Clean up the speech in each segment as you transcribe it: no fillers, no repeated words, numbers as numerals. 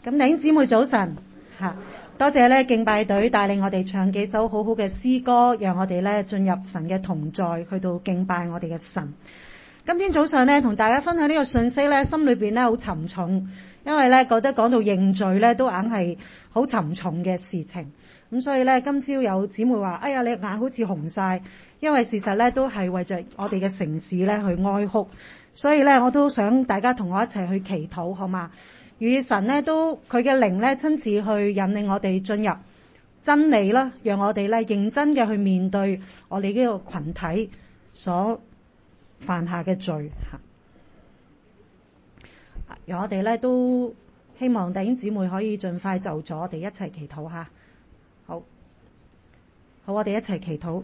咁弟兄姊妹早晨嚇，多謝咧敬拜隊帶領我哋唱幾首好好嘅詩歌，讓我哋咧進入神嘅同在，去到敬拜我哋嘅神。今天早上咧同大家分享呢個信息咧，心裏邊咧好沉重，因為咧覺得講到認罪咧都硬係好沉重嘅事情。咁所以咧今朝有姊妹話：哎呀，你眼好似紅晒，因為事實咧都係為着我哋嘅城市咧去哀哭。所以咧我都想大家同我一齊去祈禱，好嘛？與神咧都佢嘅靈咧親自去引領我哋進入真理啦，讓我哋咧認真嘅去面對我哋呢個群體所犯下嘅罪嚇。讓我哋咧都希望弟兄姊妹可以盡快就咗，我哋一齊祈禱嚇。好，我哋一齊祈禱。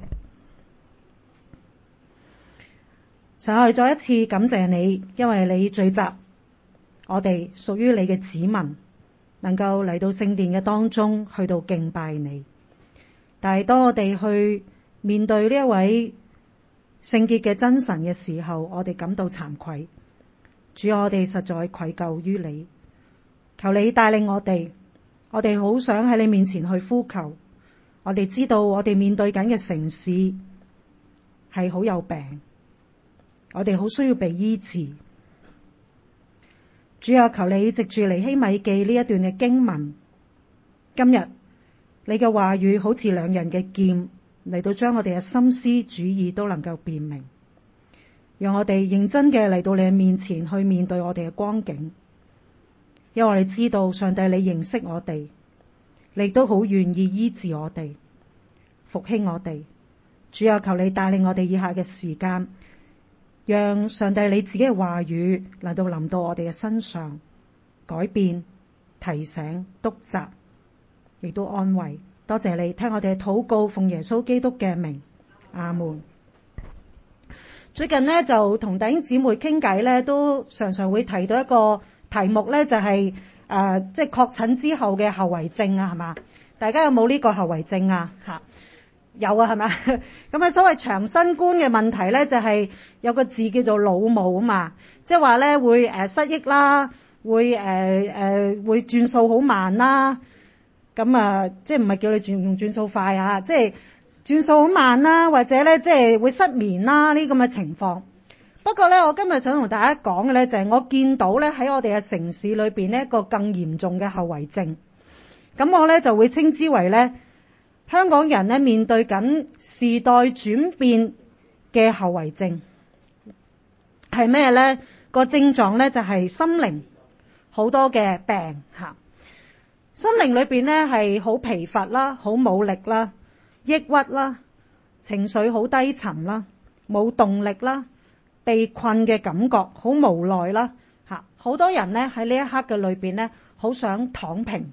神，我哋再一次感謝你，因為你聚集我哋屬於你嘅子民，能夠嚟到聖殿嘅當中去到敬拜你。但係當我哋去面對呢一位聖潔嘅真神嘅時候，我哋感到慚愧。主，我哋實在愧疚於你，求你帶領我哋。我哋好想喺你面前去呼求。我哋知道我哋面對緊嘅城市係好有病，我哋好需要被醫治。主啊，求你藉住尼希米記呢一段嘅經文，今日你嘅話語好似兩刃嘅劍嚟到將我哋嘅心思主意都能夠辨明，讓我哋認真嘅嚟到你嘅面前去面對我哋嘅光景。因為我哋知道上帝你認識我哋，你都好願意醫治我哋，復興我哋。主啊，求你帶領我哋以下嘅時間，讓上帝你自己嘅話語嚟到臨到我哋嘅身上，改變、提醒、督責，亦都安慰。多謝你聽我哋嘅禱告，奉耶穌基督嘅名，阿門。最近呢，就同弟兄姊妹傾偈呢，都常常會提到一個題目呢，就係即係確診之後嘅後遺症啊，係嘛？大家有冇呢個後遺症啊？嚇！有啊，係咪？咁所謂長新冠嘅問題咧，就係有個字叫做腦霧啊嘛，即係話咧會失憶啦，會轉數好慢啦。咁即係唔係叫你用轉數快啊？即係轉數好慢啦，或者咧即係會失眠啦呢咁嘅情況。不過咧，我今日想同大家講嘅咧，就係我見到咧喺我哋嘅城市裏邊呢一個更嚴重嘅後遺症。咁我咧就會稱之為咧，香港人咧面對緊時代轉變嘅後遺症係咩呢？個症狀咧就係心靈好多嘅病嚇，心靈裏邊咧係好疲乏啦，好冇力啦，抑鬱啦，情緒好低沉啦，冇動力啦，被困嘅感覺好無奈啦嚇，好多人咧喺呢一刻嘅裏邊咧好想躺平。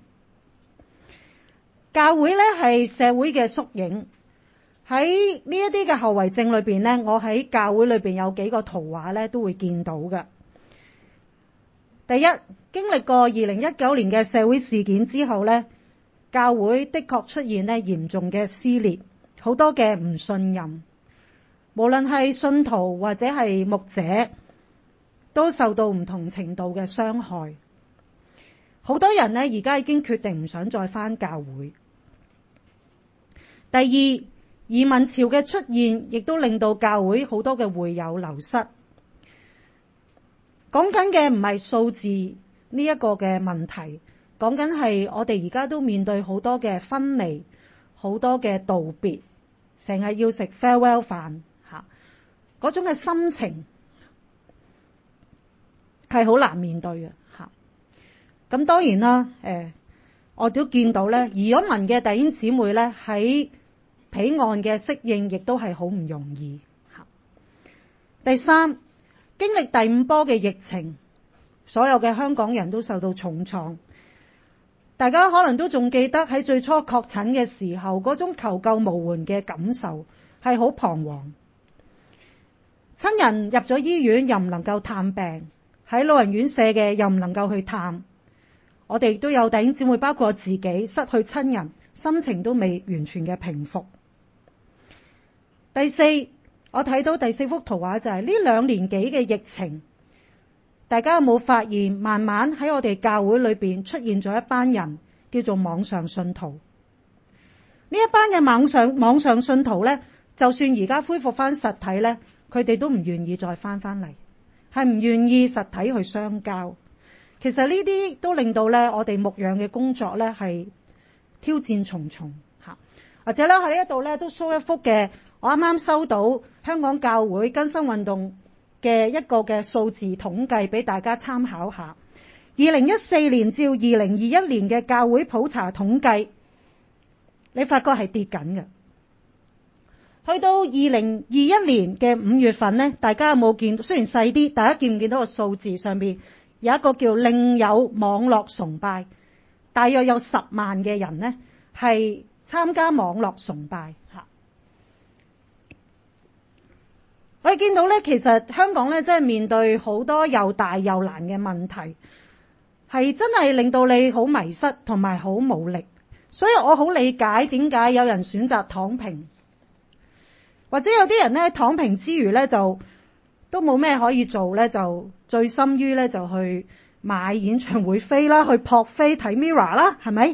教會咧係社會嘅縮影，喺呢一啲嘅後遺症裏邊咧，我喺教會裏邊有幾個圖畫咧都會見到嘅。第一，經歷過2019年嘅社會事件之後咧，教會的確出現咧嚴重嘅撕裂，好多嘅唔信任，無論係信徒或者係牧者，都受到唔同程度嘅傷害。好多人呢而家已經決定唔想再返教會。第二，移民潮嘅出現，亦都令到教會好多嘅會友流失。講緊嘅唔係數字呢一個嘅問題，講緊係我哋而家都面對好多嘅分離，好多嘅道別，成日要食 farewell 飯嚇，嗰種嘅心情係好難面對嘅嚇。咁當然啦，我都見到咧，移咗民嘅弟兄姊妹咧喺彼岸嘅適應，亦都係好唔容易嚇。第三，經歷第五波嘅疫情，所有嘅香港人都受到重創。大家可能都仲記得喺最初確診嘅時候，嗰種求救無援嘅感受係好彷徨。親人入咗醫院又唔能夠探病，喺老人院舍嘅又唔能夠去探。我哋都有弟兄姊妹，包括我自己，失去親人，心情都未完全嘅平復。第四，我睇到第四幅圖畫就係呢2年幾嘅疫情， 大家有冇發現慢慢喺我哋教會裏邊出現咗一班人叫做網上信徒？呢一班嘅網上信徒呢，就算而家恢復翻實體呢，佢哋都唔願意再翻嚟，係唔願意實體去相交。其實呢啲都令到呢我哋牧養嘅工作呢係挑戰重重嚇。或者咧喺呢一度呢都 show 一幅嘅，我啱啱收到香港教會更新運動嘅一個嘅數字統計俾大家參考下。2014年至2021年嘅教會普查統計，你發覺係跌緊嘅。去到2021年嘅5月份呢，大家有冇見到？雖然細啲，大家見唔見到個數字上面有一個叫另有網絡崇拜，大約有10萬嘅人呢係參加網絡崇拜嚇。我哋見到咧，其實香港咧真係面對好多又大又難嘅問題，係真係令到你好迷失同埋好無力。所以我好理解點解有人選擇躺平，或者有啲人咧躺平之餘咧就都冇咩可以做咧，就醉心於咧就去買演唱會飛啦，去撲飛睇 Mirror 啦，係咪？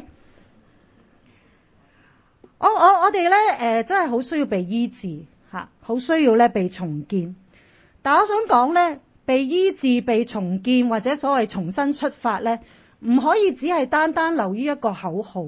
我哋咧真係好需要被醫治。好需要咧被重建，但我想講咧，被醫治、被重建或者所謂重新出發咧，唔可以只係單單留於一個口號。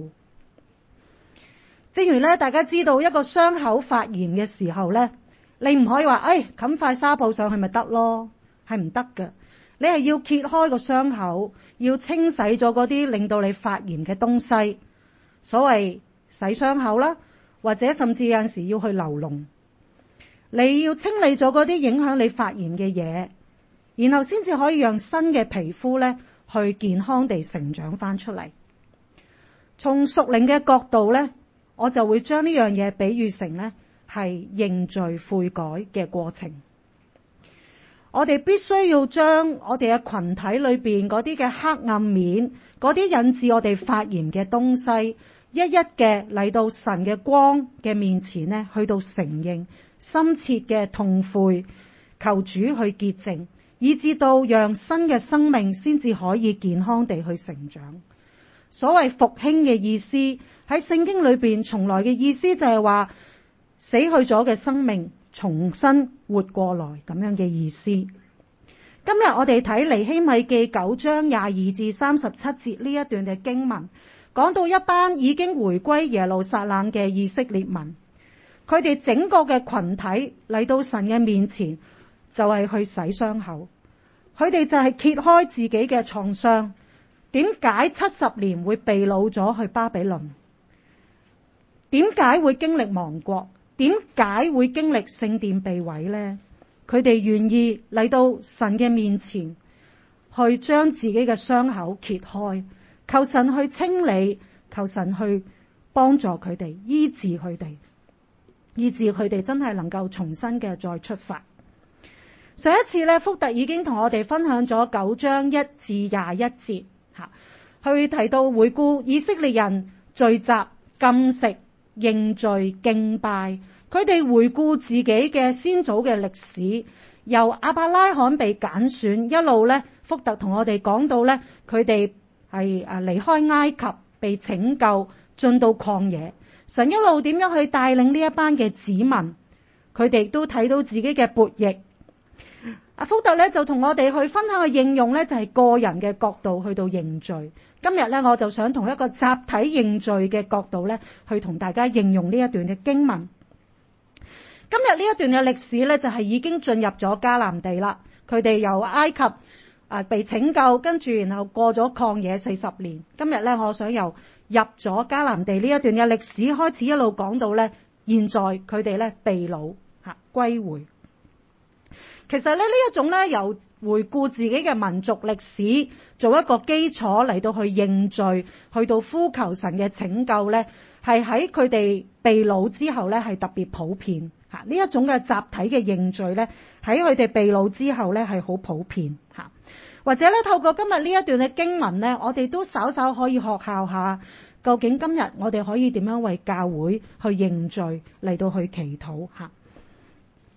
正如咧大家知道，一個傷口發炎嘅時候咧，你唔可以話冚塊紗布上去咪得咯，係唔得㗎。你係要揭開個傷口，要清洗咗嗰啲令到你發炎嘅東西，所謂洗傷口啦，或者甚至有陣時要去流膿。你要清理咗嗰啲影響你發炎嘅嘢，然後先至可以讓新嘅皮膚咧去健康地成長翻出嚟。從屬靈嘅角度咧，我就會將呢樣嘢比喻成咧係認罪悔改嘅過程。我哋必須要將我哋嘅群體裏邊嗰啲嘅黑暗面，嗰啲引致我哋發炎嘅東西，一一嘅嚟到神嘅光嘅面前咧，去到承認。深切嘅痛悔，求主去潔淨，以至到讓新嘅生命先至可以健康地去成長。所謂復興嘅意思喺聖經裏邊，從來嘅意思就係話死去咗嘅生命重新活過來咁樣嘅意思。今日我哋睇尼希米記9章22至37節呢一段嘅經文，講到一班已經回歸耶路撒冷嘅以色列民。佢哋整個嘅群體嚟到神嘅面前，就係去洗傷口。佢哋就係揭開自己嘅創傷。點解70年會被擄咗去巴比倫？點解會經歷亡國？點解會經歷聖殿被毀呢？佢哋願意嚟到神嘅面前，去將自己嘅傷口揭開，求神去清理，求神去幫助佢哋，醫治佢哋。以致佢哋真係能夠重新嘅再出發。上一次咧，福特已經同我哋分享咗9章1至21節，去提到回顧以色列人聚集、禁食、認罪、敬拜，佢哋回顧自己嘅先祖嘅歷史，由亞伯拉罕被揀選，一路咧，福特同我哋講到咧，佢哋係離開埃及，被拯救，進到曠野。神一路點樣去帶領呢一班嘅子民，佢哋都睇到自己嘅悖逆。阿福特咧就同我哋去分享嘅應用咧，就係個人嘅角度去到認罪。今日咧我就想同一個集體認罪嘅角度咧，去同大家應用呢一段嘅經文。今日呢一段嘅歷史咧，就係已經進入咗迦南地啦。佢哋由埃及被拯救，跟住然後過咗曠野40年。今日咧，我想由入咗迦南地呢一段嘅歷史開始，一路講到咧，現在佢哋咧被擄歸回。其實咧呢一種咧由回顧自己嘅民族歷史做一個基礎嚟到去認罪，去到呼求神嘅拯救咧，係喺佢哋被擄之後咧係特別普遍。呢一種嘅集體嘅認罪咧，喺佢哋被擄之後咧係好普遍。或者咧透過今日呢一段嘅經文咧，我哋都稍稍可以學效下，究竟今日我哋可以點樣為教會去認罪嚟到去祈禱吓。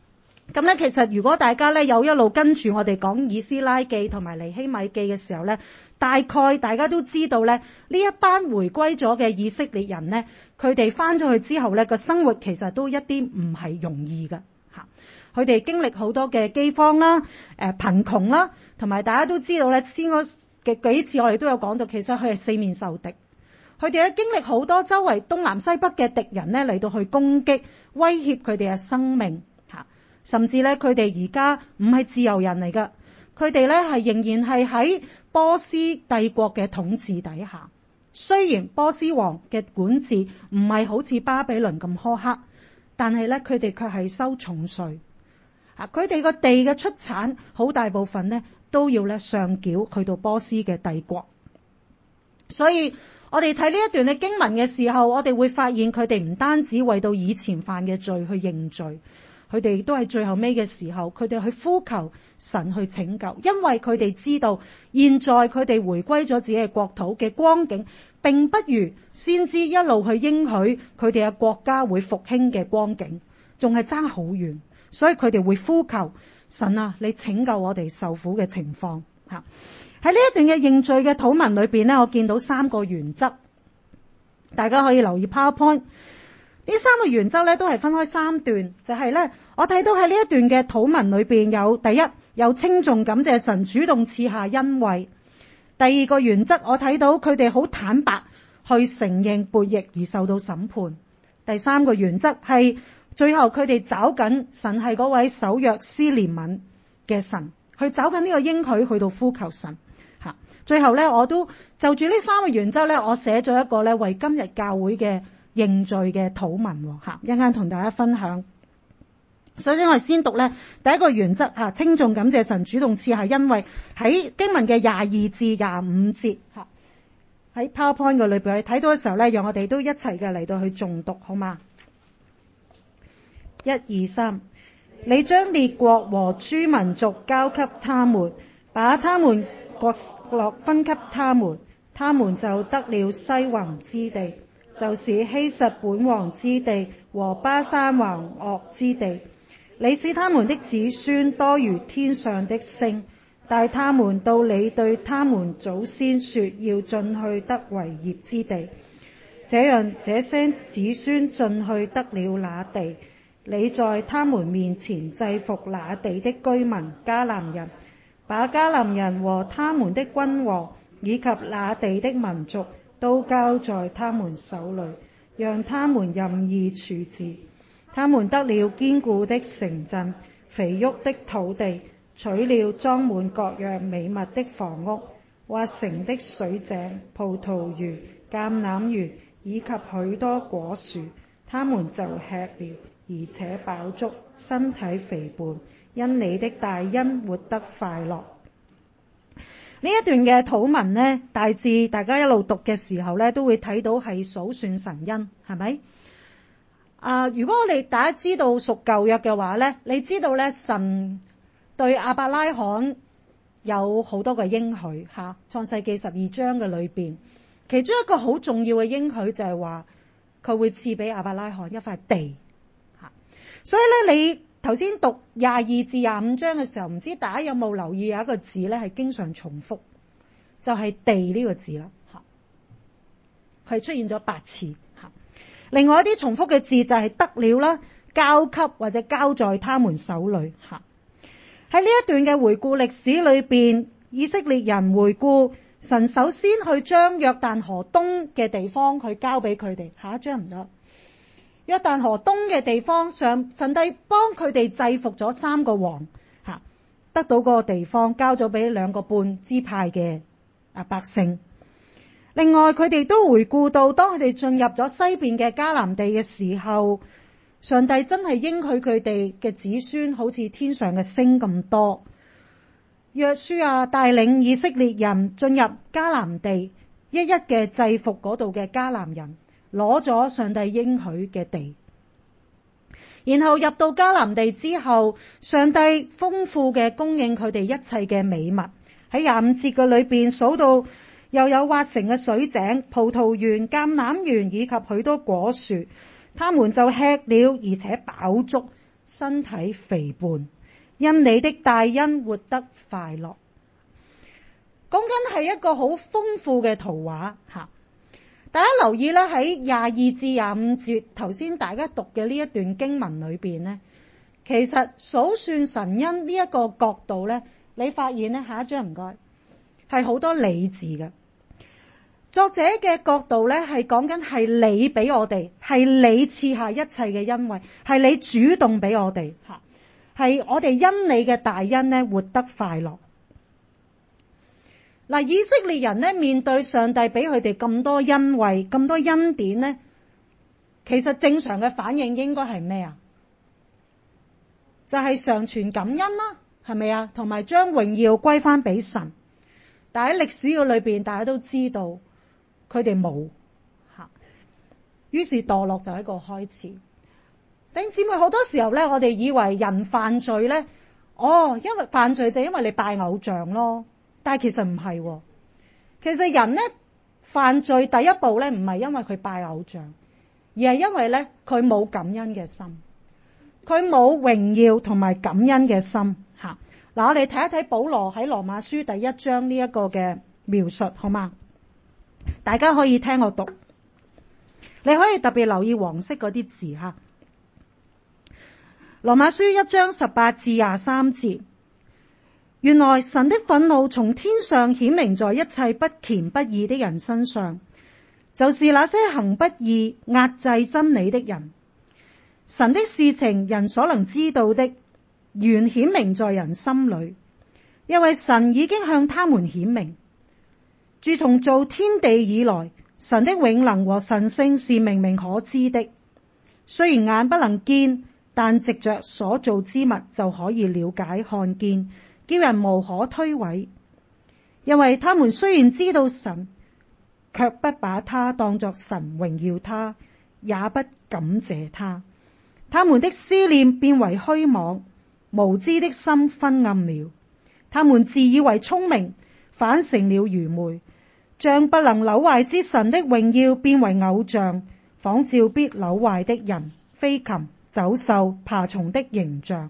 咁咧，其實如果大家咧有一路跟住我哋講以斯拉記同埋尼希米記嘅時候咧，大概大家都知道咧，呢一班回歸咗嘅以色列人咧，佢哋翻咗去之後咧，個生活其實都一啲唔係容易㗎嚇。佢哋經歷好多嘅饑荒啦、貧窮啦，同埋大家都知道咧，先嗰嘅幾次我哋都有講到，其實佢係四面受敵。佢哋咧經歷好多周圍東南西北嘅敵人咧嚟到去攻擊、威脅佢哋嘅生命嚇，甚至咧佢哋而家唔係自由人嚟㗎，佢哋咧係仍然係喺波斯帝國嘅統治底下。雖然波斯王嘅管治唔係好似巴比倫咁苛刻，但係咧佢哋卻係收重稅。佢哋個地嘅出產好大部分咧都要咧上繳去到波斯嘅帝國。所以我哋睇呢一段嘅經文嘅時候，我哋會發現佢哋唔單止為到以前犯嘅罪去認罪，佢哋亦都係最後尾嘅時候，佢哋去呼求神去拯救，因為佢哋知道現在佢哋回歸咗自己嘅國土嘅光景，並不如先知一路去應許佢哋嘅國家會復興嘅光景，仲係爭好遠。所以佢哋會呼求神啊，你拯救我哋受苦嘅情況嚇。喺呢一段嘅認罪嘅禱文裏邊呢，我見到3個原則，大家可以留意 PowerPoint。呢3個原則咧都係分開3段，就係咧我睇到喺呢一段嘅禱文裏邊有第一，有稱頌感謝神主動賜下恩惠；第二個原則我睇到佢哋好坦白去承認悖逆而受到審判；第三個原則係最後佢哋找緊神係嗰位守約施憐憫嘅神，去找緊呢個應許去到呼求神。最後咧，我都就住呢3個原則咧，我寫咗一個咧為今日教會嘅認罪嘅禱文嚇，一陣間同大家分享。首先我哋先讀咧第一個原則嚇，稱頌感謝神主動賜下恩惠，喺經文嘅22至25節嚇，喺 PowerPoint 嘅裏邊你睇到嘅時候咧，讓我哋都一齊嘅嚟到去誦讀好嗎？1、2、3，你將列國和諸民族交給他們，把他們國落分給他們，他們就得了西宏之地，就是希實本王之地和巴珊王噩之地。你使他們的子孫多如天上的星，帶他們到你對他們祖先說要進去得為業之地。這樣這些子孫進去得了那地，你在他們面前制服那地的居民迦南人，把迦南人和他們的君王以及那地的民族都交在他們手裏，讓他們任意處置。他們得了堅固的城鎮、肥沃的土地，取了裝滿各樣美物的房屋、挖成的水井、葡萄園、橄欖園以及許多果樹。他們就吃了，而且飽足，身體肥胖，因你的大恩活得快樂。呢一段嘅禱文呢，大致大家一路讀嘅時候呢，都會睇到係數算神恩，係咪？如果我哋大家知道屬舊約嘅話呢，你知道呢，神對亞伯拉罕有好多個應許嚇，創世記12章嘅裏邊，其中一個好重要嘅應許就係話佢會賜俾亞伯拉罕一塊地嚇。所以呢，你頭先讀22至25章嘅時候，唔知大家有冇留意有一個字呢係經常重複，就係地呢個字啦嚇，佢出現咗8次。另外一啲重複嘅字就係得了啦、交給或者交在他們手裏嚇。喺呢一段嘅回顧歷史裏邊，以色列人回顧神首先去將約旦河東嘅地方去交俾佢哋。下一章唔得。約旦河東嘅地方上，神帝幫佢哋制服咗3個王嚇，得到嗰個地方交咗俾2個半支派嘅百姓。另外佢哋都回顧到，當佢哋進入咗西邊嘅迦南地嘅時候，上帝真係應許佢哋嘅子孫好似天上嘅星咁多。約書亞帶領以色列人進入迦南地，一一嘅制服嗰度嘅迦南人，攞咗上帝應許嘅地。然後入到迦南地之後，上帝豐富嘅供應佢哋一切嘅美物。喺25節嘅裏邊數到，又有挖成嘅水井、葡萄園、橄欖園以及許多果樹，他們就吃了，而且飽足， 身體肥胖，因你的大恩活得快樂。講緊係一個好豐富嘅圖畫吓。大家留意咧，喺22至25節頭先大家讀嘅呢一段經文裏邊呢，其實數算神恩呢一個角度呢，你發現呢，下一章唔該，係好多你字嘅。作者嘅角度呢，係講緊係你俾我哋，係你賜下一切嘅恩惠，係你主動俾我哋吓，係我哋因你嘅大恩呢活得快樂。嗱，以色列人呢，面對上帝俾佢哋咁多恩惠、咁多恩典呢，其實正常嘅反應應該係咩啊？就係常存感恩啦，係咪啊？同埋將榮耀歸翻俾神。但喺歷史嘅裏邊，大家都知道佢哋冇吓，於是墮落就係一個開始。弟兄姊妹，好多時候呢，我哋以為人犯罪呢，因為犯罪就因為你拜偶像咯。但係其實唔係，其實人呢，犯罪第一步呢，唔係因為佢拜偶像，而係因為呢，佢冇感恩嘅心，佢冇榮耀同埋感恩嘅心吓。嗱，我哋睇一睇保羅喺羅馬書第1章呢一個嘅描述，好嗎？大家可以聽我讀，你可以特別留意黃色嗰啲字吓。羅馬書1章18至23節。原來神的憤怒從天上顯明在一切不虔不義的人身上，就是那些行不義壓制真理的人。神的事情人所能知道的，原顯明在人心裏，因為神已經向他們顯明。自從造天地以來，神的永能和神性是明明可知的，雖然眼不能見，但藉着所造之物就可以了解看見，叫人無可推諉。因為他們雖然知道神，卻不把他當作神榮耀他，也不感謝他。他們的思念變為虛妄，無知的心昏暗了。他們自以為聰明，反成了愚昧，將不能朽壞之神的榮耀變為偶像，仿照必朽壞的人、飛禽、走獸、爬蟲的形象。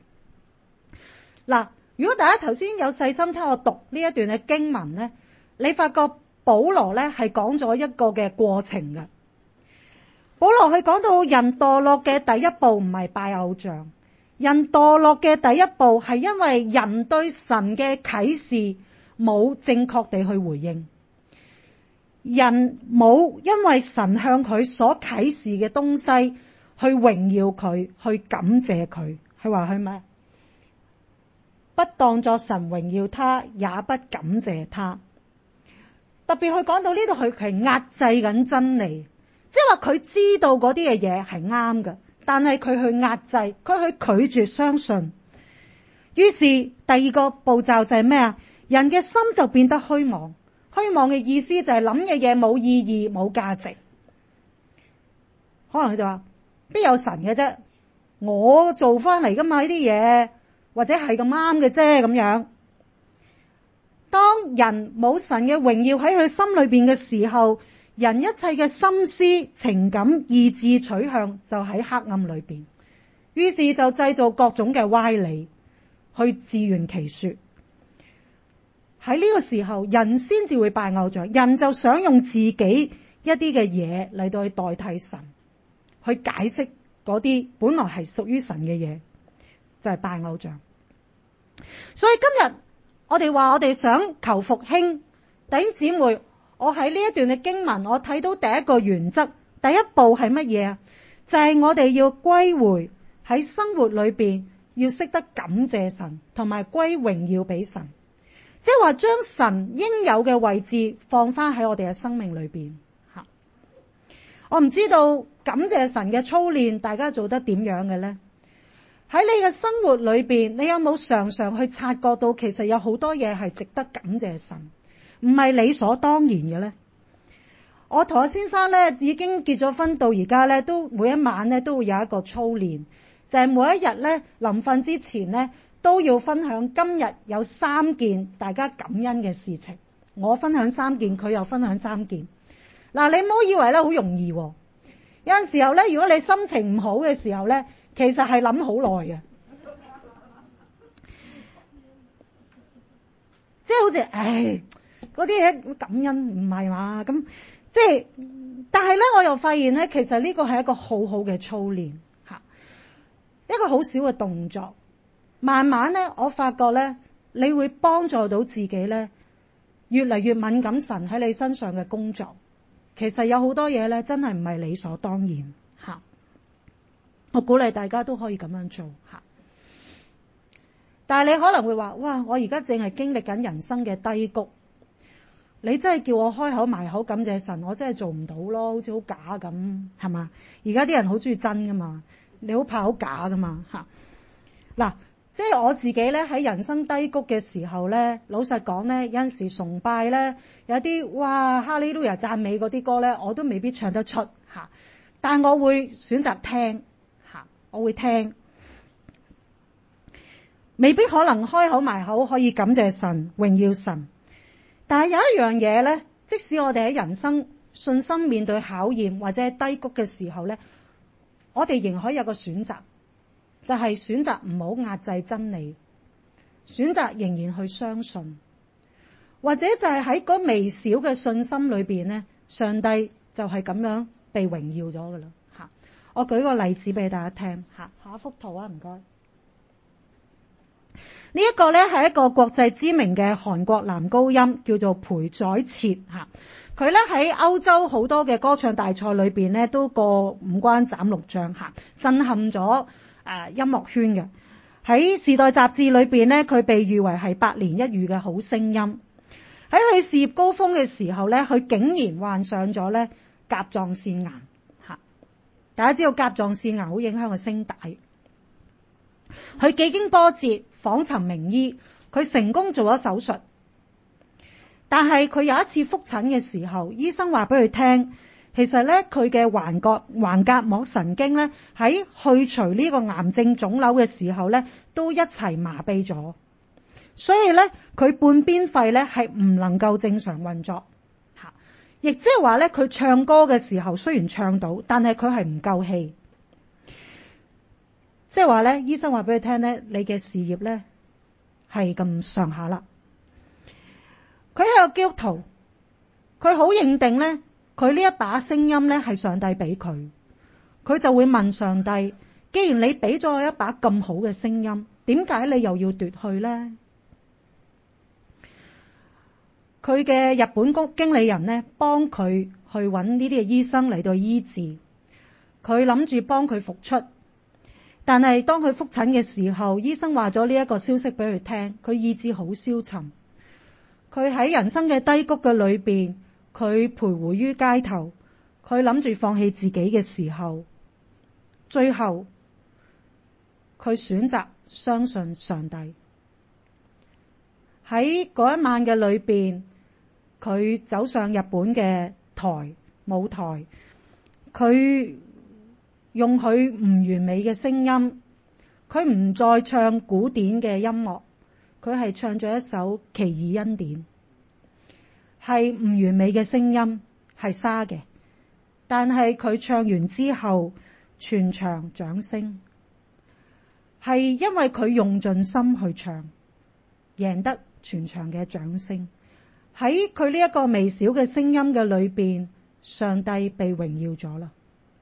嗱，如果大家頭先有細心聽我讀呢一段嘅經文呢，你發覺保羅呢係講咗一個嘅過程嘅。保羅佢講到人墮落嘅第一步唔係拜偶像，人墮落嘅第一步係因為人對神嘅啟示冇正確地去回應，人冇因為神向佢所啟示嘅東西去榮耀佢，去感謝佢。佢話係咩？不當作神榮耀他，也不感謝他。特別佢講到呢度，佢係壓制緊真理，即係話佢知道嗰啲嘅嘢係啱嘅，但係佢去壓制，佢去拒絕相信。於是第二個步驟就係咩啊？人嘅心就變得虛妄。虛妄嘅意思就係諗嘅嘢冇意義、冇價值。可能佢就話邊有神嘅啫？我做翻嚟噶嘛呢啲嘢。或者係咁啱嘅啫咁樣。當人冇神嘅榮耀喺佢心裏邊嘅時候，人一切嘅心思、情感、意志取向就喺黑暗裏邊，於是就製造各種嘅歪理，去自圓其說。喺呢個時候，人先至會拜偶像，人就想用自己一啲嘅嘢嚟到去代替神，去解釋嗰啲本來係屬於神嘅嘢，就係拜偶像。所以今日我哋話我哋想求復興，弟兄姊妹，我喺呢一段嘅經文，我睇到第一個原則，第一步係乜嘢啊？就係我哋要歸回喺生活裏邊，要識得感謝神，同埋歸榮耀俾神，即係話將神應有嘅位置放翻喺我哋嘅生命裏邊。吓，我唔知道感謝神嘅操練，大家做得點樣嘅呢？喺你嘅生活裏邊，你有冇常常去察覺到其實有好多嘢係值得感謝神，唔係理所當然嘅呢？我同阿先生咧已經結咗婚到而家咧，都每一晚咧都會有一個操練，就係每一日咧臨瞓之前咧都要分享今日有3件大家感恩嘅事情。我分享3件，佢又分享3件。嗱，你唔好以為咧好容易喎。有陣時候咧，如果你心情唔好嘅時候咧， 其實係諗好耐嘅，即係好似嗰啲嘢感恩唔係嘛，咁即係，但係咧我又發現咧，其實呢個係一個好好嘅操練嚇，一個好少嘅動作，慢慢咧我發覺咧，你會幫助到自己咧，越嚟越敏感神喺你身上嘅工作。其實有好多嘢咧，真係唔係理所當然嚇。我鼓勵大家都可以咁樣做嚇。但係你可能會話：哇！我而家淨係經歷緊人生嘅低谷，你真係叫我開口埋口感謝神，我真係做唔到咯，好似好假咁，係嘛？而家啲人好中意真噶嘛，你好怕好假噶嘛嚇。嗱，即係我自己咧喺人生低谷嘅時候咧，老實講咧，有陣時崇拜咧，有啲哇哈利路亞讚美嗰啲歌咧，我都未必唱得出嚇，但我會選擇聽嚇，我會聽。未必可能開口埋口可以感謝神、榮耀神，但係有一樣嘢咧，即使我哋喺人生信心面對考驗或者係低谷嘅時候咧，我哋仍可以有個選擇，就係選擇唔好壓制真理，選擇仍然去相信，或者就係喺嗰微小嘅信心裏邊咧，上帝就係咁樣被榮耀咗噶啦嚇。我舉個例子俾大家聽嚇，下一幅圖啊，唔該。呢一個咧係一個國際知名嘅韓國男高音，叫做裴宰切嚇。佢咧喺歐洲好多嘅歌唱大賽裏邊咧都過五關斬六將嚇，震撼咗音樂圈嘅。喺《時代》雜誌裏邊咧，佢被譽為係百年一遇嘅好聲音。喺佢事業高峰嘅時候咧，佢竟然患上咗咧甲狀腺癌嚇。大家知道甲狀腺癌好影響個聲帶。佢幾經波折，訪尋名醫，佢成功做咗手術。但係佢有一次覆診嘅時候，醫生話俾佢聽，其實咧佢嘅橫膈膜神經咧喺去除呢個癌症腫瘤嘅時候咧都一齊麻痹咗，所以咧佢半邊肺咧係唔能夠正常運作嚇，亦即係話咧佢唱歌嘅時候雖然唱到，但係佢係唔夠氣。即係話咧，醫生話俾佢聽咧，你嘅事業咧係咁上下啦。佢係個基督徒，佢好認定咧，佢呢一把聲音咧係上帝俾佢，佢就會問上帝：既然你俾咗我一把咁好嘅聲音，點解你又要奪去咧？佢嘅日本經理人咧，幫佢去揾呢啲嘅醫生嚟到醫治，佢諗住幫佢復出。但係當佢覆診嘅時候，醫生話咗呢一個消息俾佢聽，佢意志好消沉。佢喺人生嘅低谷嘅裏邊，佢徘徊於街頭，佢諗住放棄自己嘅時候，最後佢選擇相信上帝。喺嗰一晚嘅裏邊，佢走上日本嘅舞台，佢用佢唔完美嘅聲音，佢唔再唱古典嘅音樂，佢係唱咗一首奇異恩典，係唔完美嘅聲音，係沙嘅，但係佢唱完之後，全場掌聲，係因為佢用盡心去唱，贏得全場嘅掌聲。喺佢呢一個微小嘅聲音嘅裏邊，上帝被榮耀咗啦。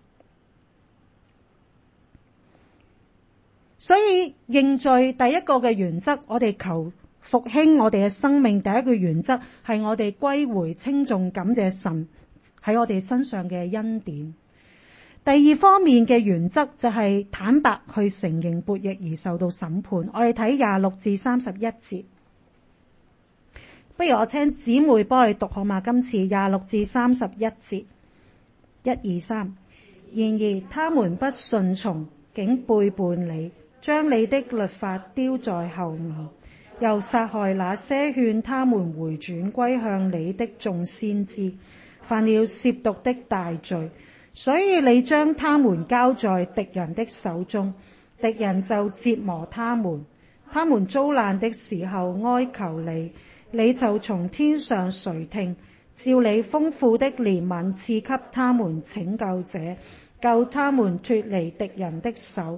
所以認罪第一個嘅原則，我哋求復興我哋嘅生命，第一個原則係我哋歸回稱頌感謝神喺我哋身上嘅恩典。第二方面嘅原則就係坦白去承認悖逆而受到審判。我哋睇26至31節，不如我請姊妹幫你讀好嘛？今次26至31節，1、2、3。然而他們不順從，竟背叛你，將你的律法丟在後面，又殺害那些勸他們回轉歸向你的眾先知，犯了褻瀆的大罪。所以你將他們交在敵人的手中，敵人就折磨他們。他們遭難的時候哀求你，你就從天上垂聽，照你豐富的憐憫賜給他們拯救者，救他們脫離敵人的手。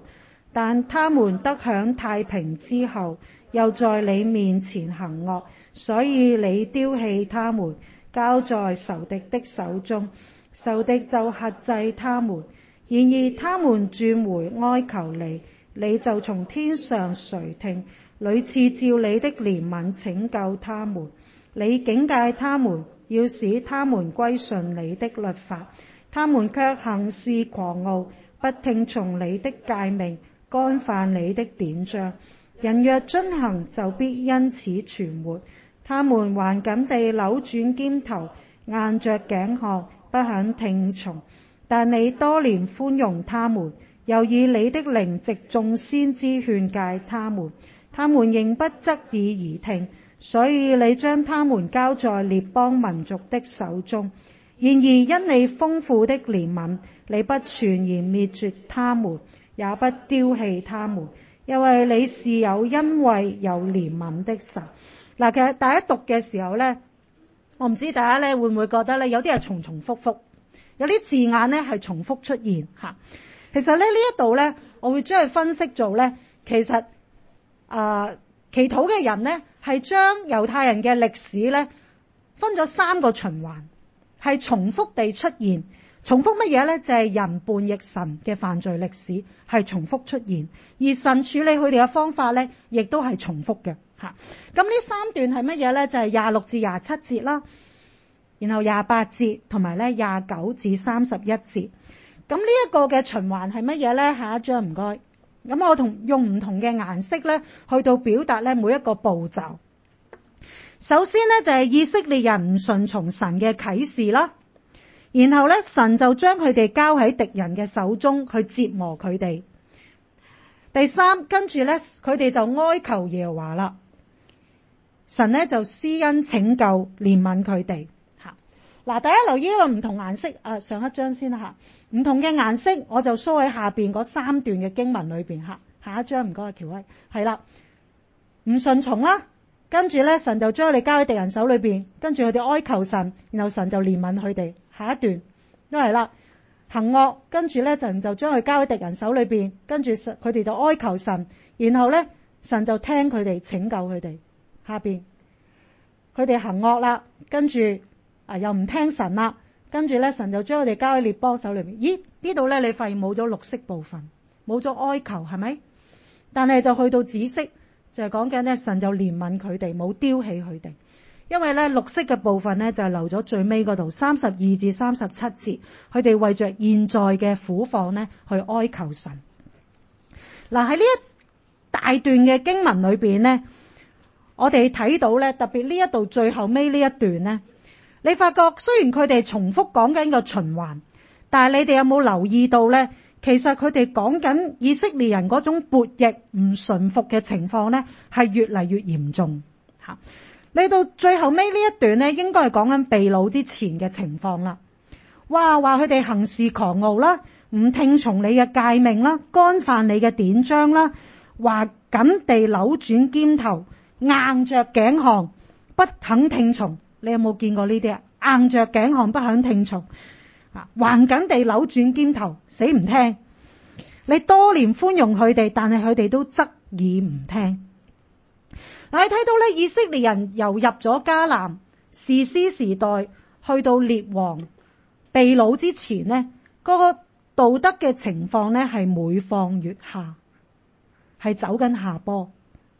但他們得享太平之後，又在你面前行惡，所以你丟棄他們，交在仇敵的手中，仇敵就轄制他們。然而他們轉回哀求你，你就從天上垂聽，屢次照你的憐憫拯救他們。你警戒他們，要使他們歸順你的律法，他們卻行事狂傲，不聽從你的誡命，干犯你的典章。人若遵行，就必因此存活。他們頑梗地扭轉肩頭，硬着頸項，不肯聽從。但你多年寬容他們，又以你的靈藉眾先知勸誡他們，他們仍不側耳而聽，所以你將他們交在列邦民族的手中。然而因你豐富的憐憫，你不全然滅絕他們，也不丟棄他們，因為你是有恩惠有憐憫的神。嗱，其實大家讀嘅時候呢，我唔知大家呢會唔會覺得呢有啲係重重複複，有啲字眼呢係重複出現吓。其實呢一度呢，我會將佢分析做呢，其實祈禱嘅人呢係將猶太人嘅歷史呢分咗3個循環，係重複地出現。重複乜嘢呢？就係人叛逆神嘅犯罪歷史係重複出現，而神處理佢哋嘅方法呢，亦都係重複嘅吓。咁呢3段係乜嘢呢？就係26至27節啦，然後28節同埋咧29至31節。咁呢一個嘅循環係乜嘢呢？下一章唔該。咁我用唔同嘅顏色咧去到表達咧每一個步驟。首先呢，就係以色列人唔順從神嘅啟示啦。然後咧，神就將佢哋交喺敵人嘅手中去折磨佢哋。第3，跟住咧，佢哋就哀求耶和華啦。神咧就施恩拯救憐憫佢哋。吓，嗱，大家留意呢個唔同顏色。上一章先啦吓，唔同嘅顏色，我就梳喺下邊嗰3段嘅經文裏邊吓。下一章唔該，喬威係啦，唔順從啦，跟住咧神就將佢哋交喺敵人手裏邊，跟住佢哋哀求神，然後神就憐憫佢哋。下一段都係啦，行惡，跟住咧神就將佢交喺敵人手裏邊，跟住佢哋就哀求神，然後咧神就聽佢哋拯救佢哋。下邊佢哋行惡啦，跟住又唔聽神啦，跟住咧神就將佢哋交喺列邦手裏邊。咦，呢度咧你發現冇咗綠色部分，冇咗哀求係咪？但係就去到紫色，就係講緊咧神就憐憫佢哋，冇丟棄佢哋。因為咧綠色嘅部分咧就係留咗最尾嗰度32至37節，佢哋為着現在嘅苦況咧去哀求神。嗱，喺呢一大段嘅經文裏邊咧，我哋睇到咧特別呢一度最後尾呢一段咧，你發覺雖然佢哋重複講緊個循環，但係你哋有冇留意到咧？其實佢哋講緊以色列人嗰種悖逆唔順服嘅情況咧，係越嚟越嚴重吓。嚟到最後尾呢一段咧，應該係講緊被擄之前嘅情況啦。話佢哋行事狂傲啦，唔聽從你嘅誡命啦，干犯你嘅典章啦，話緊地扭轉肩頭，硬着頸項，不肯聽從。你有冇見過呢啲啊？硬着頸項不肯聽從，還緊地扭轉肩頭，死唔聽。你多年寬容佢哋，但係佢哋都側耳唔聽。嗱，你睇到咧，以色列人由入咗迦南士師時代，去到列王被擄之前呢，嗰個道德嘅情況呢係每況愈下，係走緊下坡。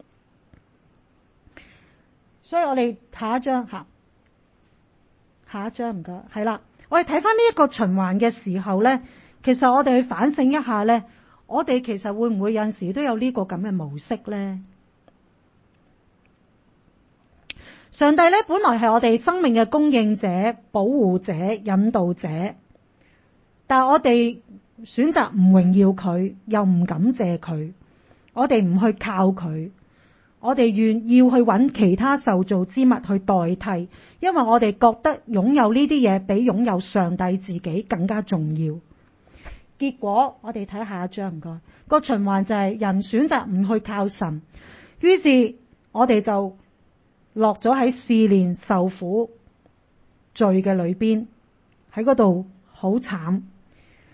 所以我哋下一章下一章唔該，係啦，我哋睇翻呢一個循環嘅時候呢，其實我哋去反省一下呢，我哋其實會唔會有陣時都有呢個咁嘅模式呢？上帝咧本來係我哋生命嘅供應者、保護者、引導者，但係我哋選擇唔榮耀佢，又唔感謝佢，我哋唔去靠佢，我哋要去揾其他受造之物去代替，因為我哋覺得擁有呢啲嘢比擁有上帝自己更加重要。結果我哋睇下一章唔該，個循環就係人選擇唔去靠神，於是我哋就落咗喺試煉受苦罪嘅裏邊，喺嗰度好慘。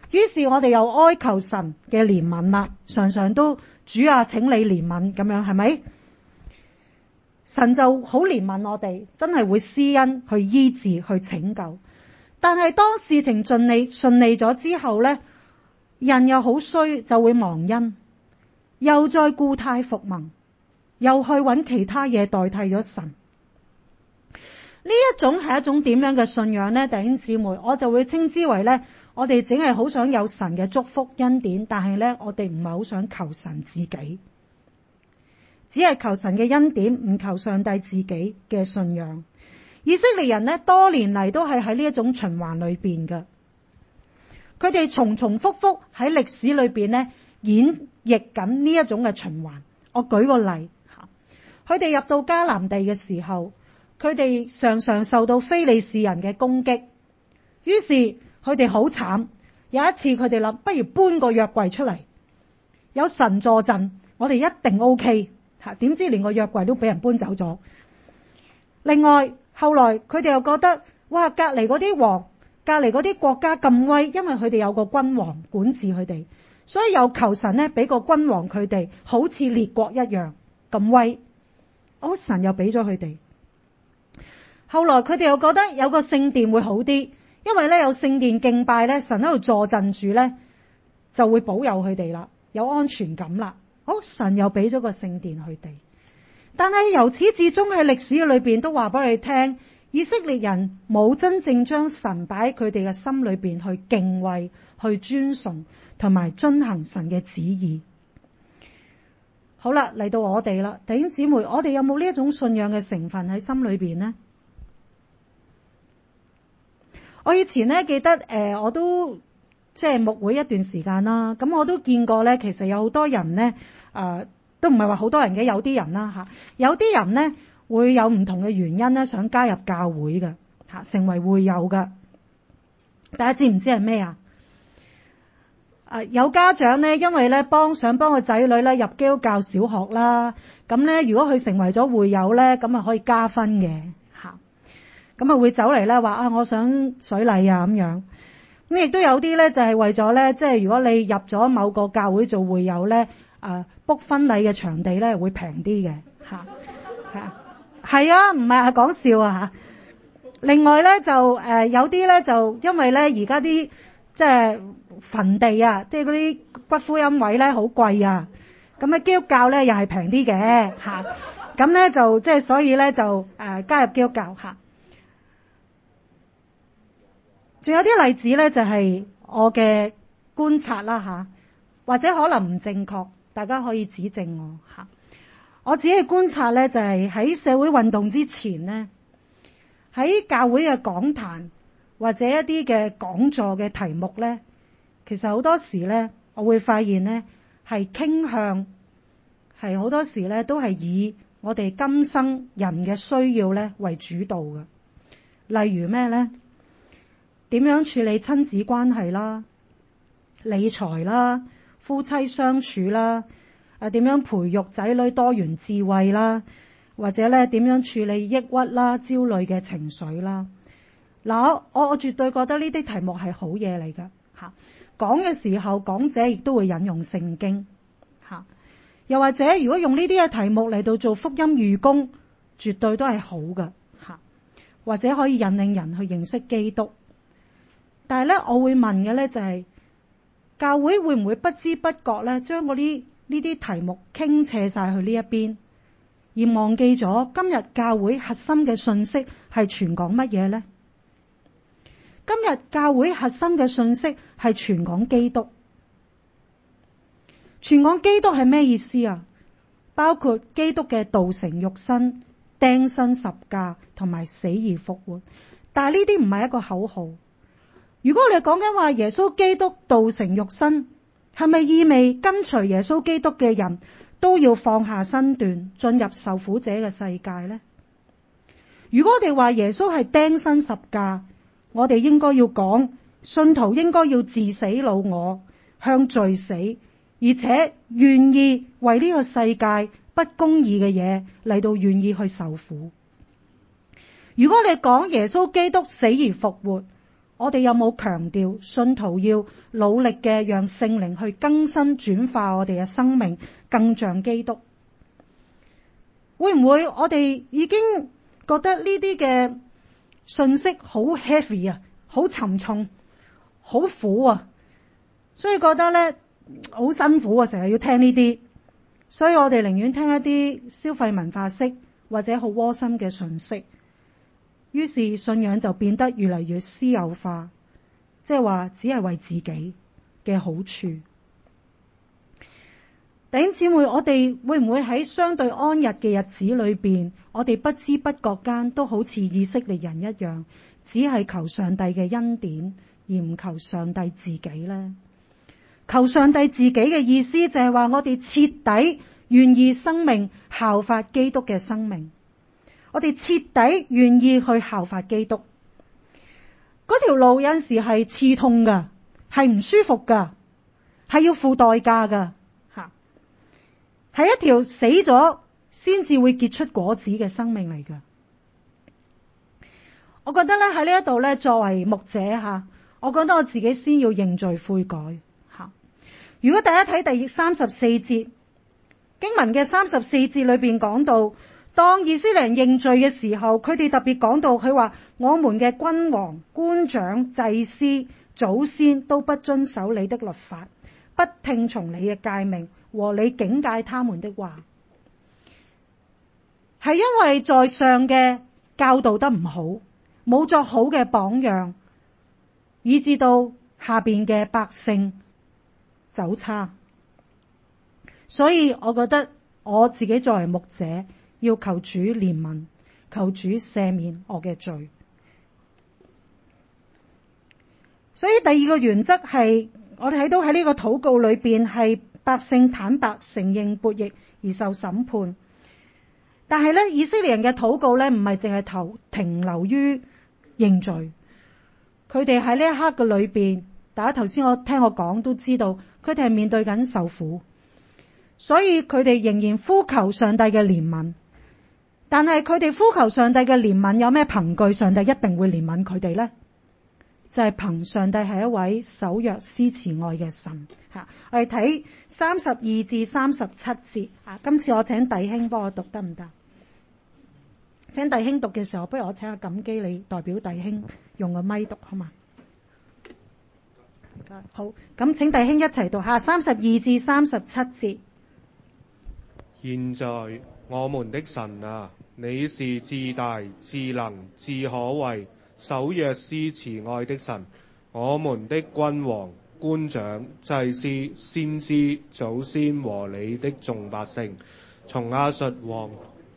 於是我哋又哀求神嘅憐憫啦，常常都主啊，請你憐憫咁樣，係咪？神就好憐憫我哋，真係會施恩去醫治去拯救。但係當事情順利咗之後呢，人又好衰，就會忘恩，又再故態復萌，又去揾其他嘢代替咗神。呢一種係一種點樣嘅信仰呢？弟兄姊妹，我就會稱之為呢，我哋淨係好想有神嘅祝福恩典，但係呢，我哋唔係好想求神自己，只係求神嘅恩典，唔求上帝自己嘅信仰。以色列人呢，多年嚟都係喺呢一種循環裏邊嘅，佢哋重重複複喺歷史裏邊呢演繹緊呢一種嘅循環。我舉個例，佢哋入到迦南地嘅時候，佢哋常常受到非利士人嘅攻擊，於是佢哋好慘。有一次佢哋諗，不如搬個約櫃出嚟，有神助陣，我哋一定 OK。點知連個約櫃都俾人搬走咗。另外後來佢哋又覺得，哇，隔離嗰啲王，隔離嗰啲國家咁威，因為佢哋有個君王管治佢哋，所以又求神呢俾個君王佢哋，好似列國一樣咁威。神又俾咗佢哋。後來佢哋又覺得有個聖殿會好啲，因為呢有聖殿敬拜呢，神喺度坐鎮住呢，就會保佑佢哋啦，有安全感啦。神又俾咗個聖殿佢哋。但係由始至終喺歷史裏邊都話俾你聽，以色列人冇真正將神擺喺佢哋嘅心裏邊去敬畏、去尊崇同埋遵行神嘅旨意。好啦，嚟到我哋啦，弟兄姊妹，我哋有冇呢一種信仰嘅成分喺心裏邊呢？我以前呢記得我都即係牧會一段時間啦，咁我都見過呢，其實有好多人呢，都唔係話好多人嘅，有啲人啦嚇，有啲人呢會有唔同嘅原因呢，想加入教會嘅嚇，成為會友嘅。大家知唔知係咩啊？有家長呢，因為呢想幫個仔女呢入基督教小學啦，咁呢如果佢成為咗會友呢，咁啊可以加分嘅嚇，咁啊會走嚟呢話我想水禮啊咁樣。咁亦都有啲呢就係為咗呢，即係如果你入咗某個教會做會友呢，book 婚禮嘅場地呢會平啲嘅嚇，係啊，唔係講笑啊嚇。另外呢就有啲呢就因為呢而家啲即係墳地啊，即係嗰啲骨灰龕位呢好貴啊，咁基督教呢又係平啲嘅嚇，咁呢就即係所以呢就加入基督教嚇。仲有啲例子呢，就係我嘅觀察啦嚇，或者可能唔正確，大家可以指正我嚇。我自己嘅觀察呢，就係喺社會運動之前呢，喺教會嘅講壇或者一啲嘅講座嘅題目呢，其實好多時呢，我會發現呢係傾向係好多時呢都係以我哋今生人嘅需要呢為主導嘅。例如咩呢？點樣處理親子關係啦、理財啦、夫妻相處啦、點樣培育仔女多元智慧啦，或者咧點樣處理抑鬱啦、焦慮嘅情緒啦。嗱，我絕對覺得呢啲題目係好嘢嚟㗎嚇。講嘅時候，講者亦都會引用聖經嚇，又或者如果用呢啲嘅題目嚟到做福音預工，絕對都係好㗎嚇，或者可以引領人去認識基督。但係咧，我會問嘅咧就係，教會會唔會不知不覺咧將嗰啲呢啲題目傾斜晒去呢一邊，而忘記咗今日教會核心嘅信息係傳講乜嘢呢？今日教會核心嘅信息係傳講基督。傳講基督係咩意思啊？包括基督嘅道成肉身、釘身十架同埋死而復活。但係呢啲唔係一個口號。如果我哋講緊話耶穌基督道成肉身，係咪意味跟隨耶穌基督嘅人都要放下身段進入受苦者嘅世界呢？如果我哋話耶穌係釘身十架，我哋應該要講信徒應該要治死老我，向罪死，而且願意為呢個世界不公義嘅嘢嚟到願意去受苦。如果你講耶穌基督死而復活， 我哋有冇強調信徒要努力嘅讓聖靈去更新轉化我哋嘅生命，更像基督？會唔會我哋已經覺得呢啲嘅信息好 heavy 啊，好沉重，好苦啊，所以覺得呢好辛苦啊，成日要聽呢啲，所以我哋寧願聽一啲消費文化式或者好窩心嘅信息，於是信仰就變得越嚟越私有化，即係話只係為自己嘅好處。弟兄姊妹，我哋會唔會喺相對安逸嘅日子裏邊，我哋不知不覺間都好似以色列人一樣，只係求上帝嘅恩典，而唔求上帝自己呢？求上帝自己嘅意思就係話我哋徹底願意生命效法基督嘅生命，我哋徹底願意去效法基督。嗰條路有陣時係刺痛噶，係唔舒服噶，係要付代價噶，係一條死咗先至會結出果子嘅生命嚟噶。我覺得咧喺呢一度咧，作為牧者我覺得我自己先要認罪悔改。如果大家睇第34節經文嘅34節裏邊講到，當以色列人認罪嘅時候，佢哋特別講到，佢話我們嘅君王、官長、祭司、祖先都不遵守你的律法，不聽從你嘅誡命和你警戒他們的話，係因為在上嘅教導得唔好，冇作好嘅榜樣，以致到下邊嘅百姓走差。所以我覺得我自己作為牧者，要求主憐憫，求主赦免我嘅罪。所以第二個原則係，我哋睇到喺呢個禱告裏邊，係百姓坦白承認悖逆而受審判。但係咧，以色列人嘅禱告咧，唔係淨係停留於認罪，佢哋喺呢一刻嘅裏邊，大家頭先聽我講都知道，佢哋係面對緊受苦，所以佢哋仍然呼求上帝嘅憐憫。但係佢哋呼求上帝嘅憐憫有咩憑據？上帝一定會憐憫佢哋呢？就係憑上帝係一位守約施慈愛嘅神。我哋睇32至37節。今次我請弟兄幫我讀得唔得？請弟兄讀嘅時候，不如我請阿錦基你代表弟兄用個咪讀好嘛？好，咁請弟兄一齊讀下32至37節。 現在我們的神啊，你是至大、至能、至可畏、守約施慈愛的神。我們的君王、官長、祭司、先知、祖先和你的眾百姓，從亞述王